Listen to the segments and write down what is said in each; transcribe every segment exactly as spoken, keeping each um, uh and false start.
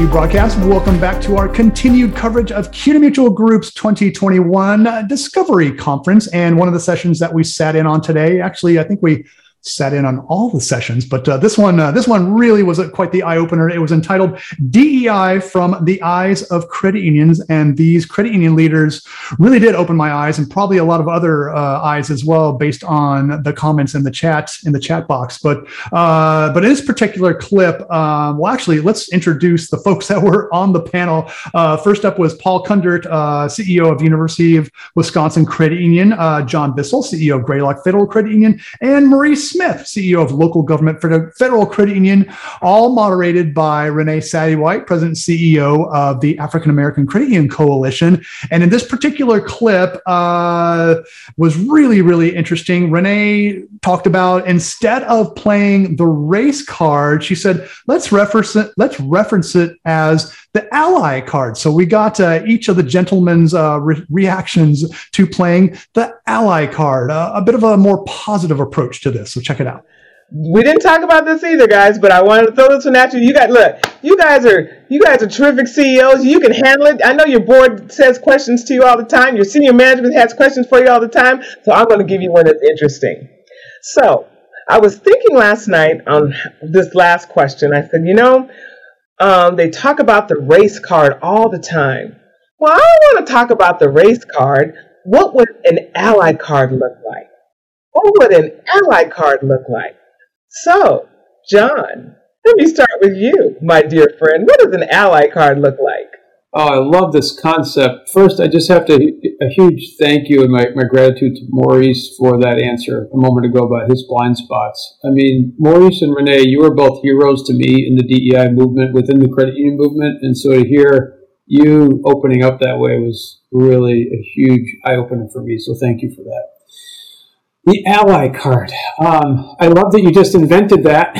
broadcast. Welcome back to our continued coverage of CUNA Mutual Group's twenty twenty-one Discovery Conference. And one of the sessions that we sat in on today, actually, I think we sat in on all the sessions, but uh, this one, uh, this one really was a, quite the eye opener. It was entitled D E I from the Eyes of Credit Unions, and these credit union leaders really did open my eyes, and probably a lot of other uh, eyes as well, based on the comments in the chat in the chat box. But uh, but in this particular clip, um, well, actually, let's introduce the folks that were on the panel. Uh, first up was Paul Kundert, uh, C E O of University of Wisconsin Credit Union, uh, John Bissell, C E O of Greylock Federal Credit Union, and Maurice Smith, C E O of Local Government Federal Credit Union, all moderated by Renee Sadie-White, President and C E O of the African American Credit Union Coalition. And in this particular clip uh, was really, really interesting. Renee talked about, instead of playing the race card, she said, let's reference it, let's reference it as the ally card. So we got uh, each of the gentlemen's uh, re- reactions to playing the ally card, uh, a bit of a more positive approach to this. So check it out. We didn't talk about this either, guys, but I wanted to throw this one at you. You guys, look, you guys are you guys are terrific C E Os. You can handle it. I know your board says questions to you all the time. Your senior management has questions for you all the time. So I'm going to give you one that's interesting. So I was thinking last night on this last question. I said, you know, um, they talk about the race card all the time. Well, I don't want to talk about the race card. What would an ally card look like? What would an ally card look like? So, John, let me start with you, my dear friend. What does an ally card look like? Oh, I love this concept. First, I just have to, a huge thank you and my, my gratitude to Maurice for that answer a moment ago about his blind spots. I mean, Maurice and Renee, you are both heroes to me in the D E I movement, within the credit union movement. And so to hear you opening up that way was really a huge eye-opener for me. So thank you for that. The ally card. Um, I love that you just invented that.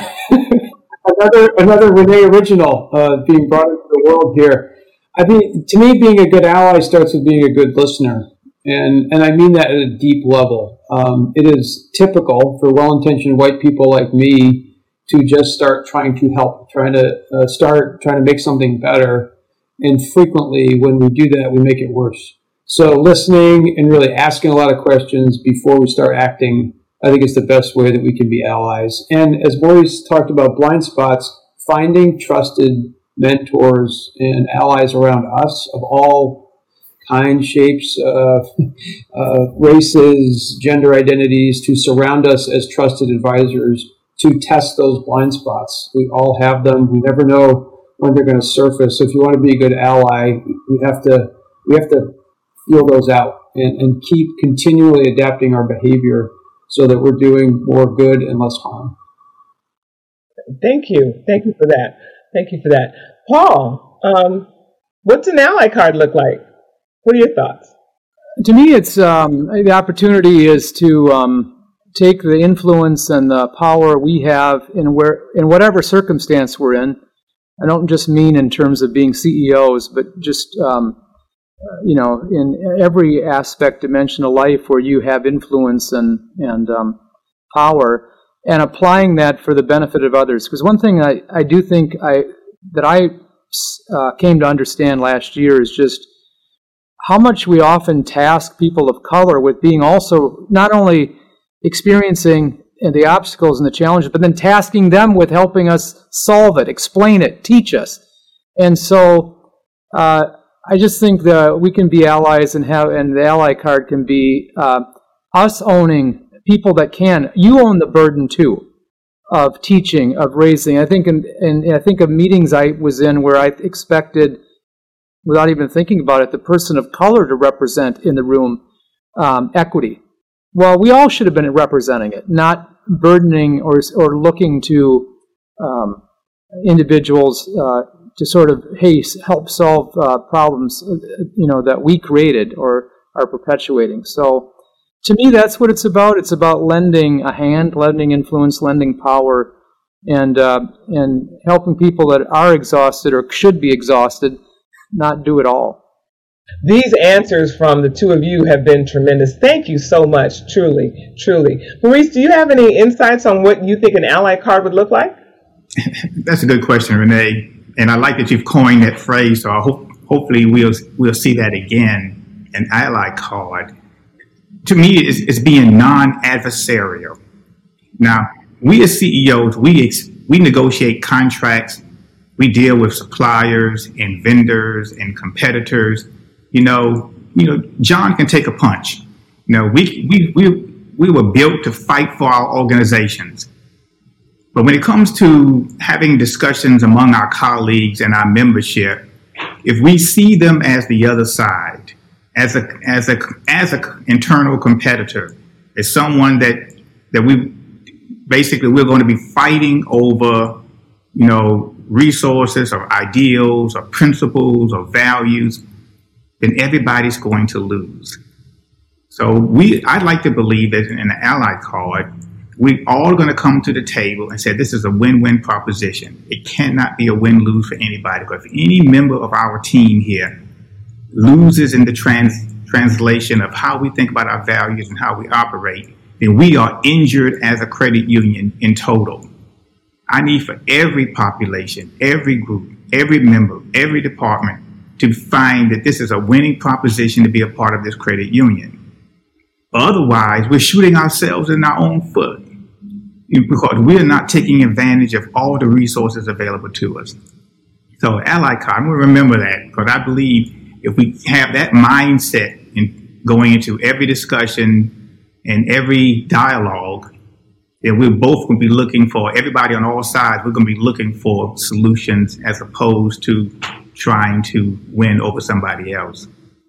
another another Renee original uh, being brought into the world here. I mean, to me, being a good ally starts with being a good listener. And and I mean that at a deep level. Um, it is typical for well-intentioned white people like me to just start trying to help, trying to uh, start trying to make something better. And frequently, when we do that, we make it worse. So listening and really asking a lot of questions before we start acting, I think is the best way that we can be allies. And as Maurice talked about blind spots, finding trusted mentors and allies around us of all kinds, shapes, uh, uh, races, gender identities, to surround us as trusted advisors to test those blind spots. We all have them. We never know when they're going to surface. So if you want to be a good ally, we have to we have to feel those out and, and keep continually adapting our behavior so that we're doing more good and less harm. Thank you. Thank you for that. Thank you for that. Paul, um, what's an ally card look like? What are your thoughts? To me, it's um, the opportunity is to um, take the influence and the power we have in where in whatever circumstance we're in. I don't just mean in terms of being C E Os, but just um, you know, in every aspect, dimension of life where you have influence and and um, power, and applying that for the benefit of others. Because one thing I, I do think I that I uh, came to understand last year is just how much we often task people of color with being also not only experiencing the obstacles and the challenges, but then tasking them with helping us solve it, explain it, teach us. And so uh, I just think that we can be allies and have, and the ally card can be uh, us owning people that can. You own the burden too of teaching, of raising. I think, in, in I think of meetings I was in where I expected, without even thinking about it, the person of color to represent in the room um, equity. Well, we all should have been representing it, not burdening or or looking to um, individuals uh, to sort of, hey, help solve uh, problems, you know, that we created or are perpetuating. So, to me, that's what it's about. It's about lending a hand, lending influence, lending power, and uh, and helping people that are exhausted or should be exhausted not do it all. These answers from the two of you have been tremendous. Thank you so much, truly, truly. Maurice, do you have any insights on what you think an ally card would look like? That's a good question, Renee. and I like that you've coined that phrase. So I hope hopefully we'll we'll see that again. An ally card, to me, is, is being non-adversarial. Now, we as C E Os, we ex, we negotiate contracts. We deal with suppliers and vendors and competitors. You know, you know, John can take a punch. You know, we we we we were built to fight for our organizations. But when it comes to having discussions among our colleagues and our membership, if we see them as the other side, as a as a as a internal competitor, as someone that that we basically we're going to be fighting over, you know, resources or ideals or principles or values, then everybody's going to lose. So we, I'd like to believe that in the ally card, we all going to come to the table and say this is a win-win proposition. It cannot be a win-lose for anybody. Because if any member of our team here loses in the trans, translation of how we think about our values and how we operate, then we are injured as a credit union in total. I need for every population, every group, every member, every department to find that this is a winning proposition to be a part of this credit union. Otherwise, we're shooting ourselves in our own foot because we're not taking advantage of all the resources available to us. So ally card, we'll remember that, because I believe if we have that mindset in going into every discussion and every dialogue, then we're both going to be looking for, everybody on all sides, we're going to be looking for solutions as opposed to trying to win over somebody else.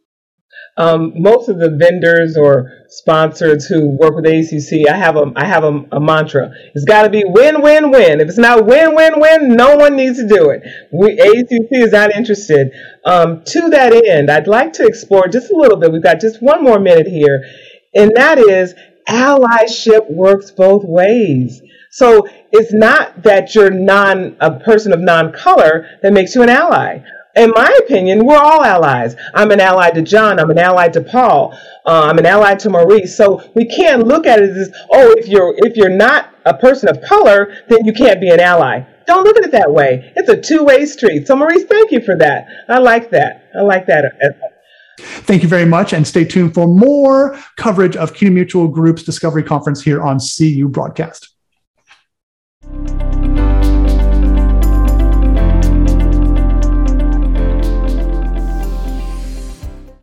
Um, most of the vendors or sponsors who work with A C C, I have a I have a, a mantra. It's got to be win, win, win. If it's not win, win, win, no one needs to do it. We A C C is not interested. Um, to that end, I'd like to explore just a little bit. We've got just one more minute here, and that is allyship works both ways. So it's not that you're non a person of non-color that makes you an ally. In my opinion, we're all allies. I'm an ally to John. I'm an ally to Paul. Uh, I'm an ally to Maurice. So we can't look at it as, oh, if you're if you're not a person of color, then you can't be an ally. Don't look at it that way. It's a two-way street. So Maurice, thank you for that. I like that. I like that. Thank you very much, and stay tuned for more coverage of CUNY Mutual Group's Discovery Conference here on C U Broadcast.